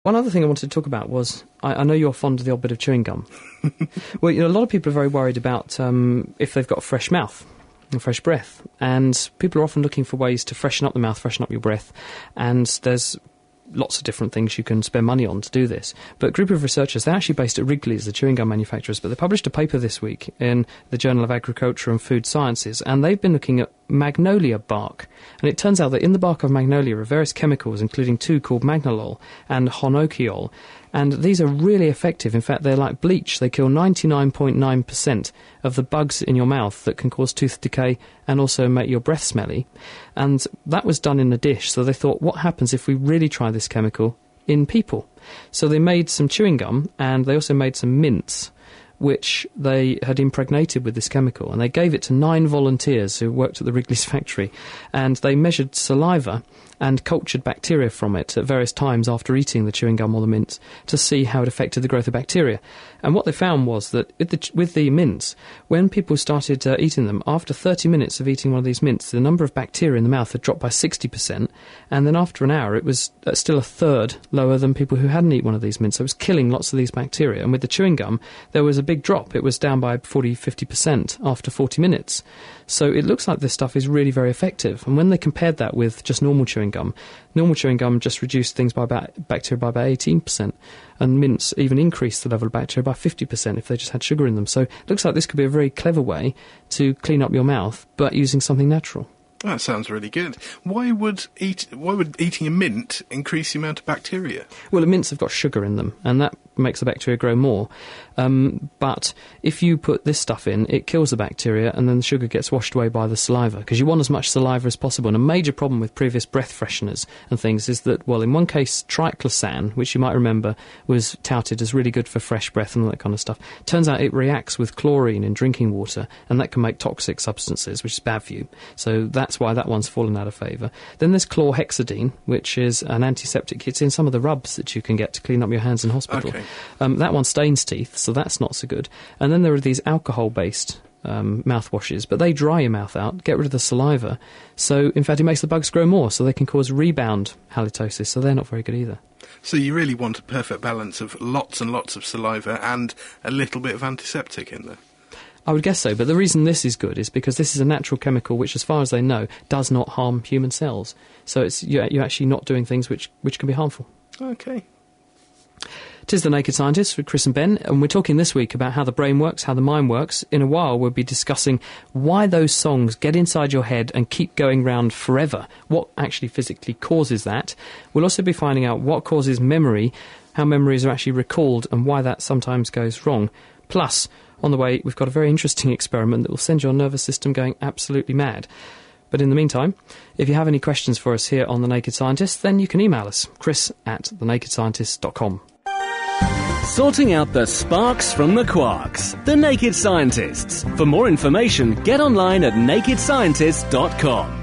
One other thing I wanted to talk about was, I know you're fond of the odd bit of chewing gum. Well, a lot of people are very worried about if they've got a fresh mouth and fresh breath, and people are often looking for ways to freshen up the mouth, freshen up your breath, and there's lots of different things you can spend money on to do this. But a group of researchers, they're actually based at Wrigley's, the chewing gum manufacturers, but they published a paper this week in the Journal of Agriculture and Food Sciences, and they've been looking at magnolia bark. And it turns out that in the bark of magnolia are various chemicals, including two called magnolol and honokiol, and these are really effective. In fact, they're like bleach. They kill 99.9% of the bugs in your mouth that can cause tooth decay and also make your breath smelly. And that was done in a dish, so they thought, what happens if we really try this chemical in people? So they made some chewing gum, and they also made some mints, which they had impregnated with this chemical, and they gave it to 9 volunteers who worked at the Wrigley's factory, and they measured saliva and cultured bacteria from it at various times after eating the chewing gum or the mints to see how it affected the growth of bacteria. And what they found was that with the mints, when people started eating them, after 30 minutes of eating one of these mints, the number of bacteria in the mouth had dropped by 60%, and then after an hour it was still a third lower than people who hadn't eaten one of these mints. So it was killing lots of these bacteria. And with the chewing gum, there was a big drop. It was down by 40-50% after 40 minutes. So it looks like this stuff is really very effective. And when they compared that with just normal chewing gum just reduced things by bacteria by about 18%, and mints even increased the level of bacteria by 50% if they just had sugar in them. So it looks like this could be a very clever way to clean up your mouth, but using something natural. That sounds really good. Why would eating a mint increase the amount of bacteria? Well, the mints have got sugar in them, and that makes the bacteria grow more. But if you put this stuff in, it kills the bacteria, and then the sugar gets washed away by the saliva, because you want as much saliva as possible. And a major problem with previous breath fresheners and things is that, well, in one case, triclosan, which you might remember was touted as really good for fresh breath and all that kind of stuff, turns out it reacts with chlorine in drinking water, and that can make toxic substances, which is bad for you. So that's why that one's fallen out of favour. Then there's chlorhexidine, which is an antiseptic. It's in some of the rubs that you can get to clean up your hands in hospital. Okay. That one stains teeth, so that's not so good. And then there are these alcohol-based mouthwashes, but they dry your mouth out, get rid of the saliva. So, in fact, it makes the bugs grow more, so they can cause rebound halitosis, so they're not very good either. So you really want a perfect balance of lots and lots of saliva and a little bit of antiseptic in there? I would guess so, but the reason this is good is because this is a natural chemical which, as far as they know, does not harm human cells. So you're actually not doing things which can be harmful. Okay. 'Tis The Naked Scientist with Chris and Ben, and we're talking this week about how the brain works, how the mind works. In a while, we'll be discussing why those songs get inside your head and keep going round forever, what actually physically causes that. We'll also be finding out what causes memory, how memories are actually recalled, and why that sometimes goes wrong. Plus, on the way, we've got a very interesting experiment that will send your nervous system going absolutely mad. But in the meantime, if you have any questions for us here on The Naked Scientist, then you can email us, chris@thenakedscientist.com. Sorting out the sparks from the quarks. The Naked Scientists. For more information, get online at nakedscientists.com.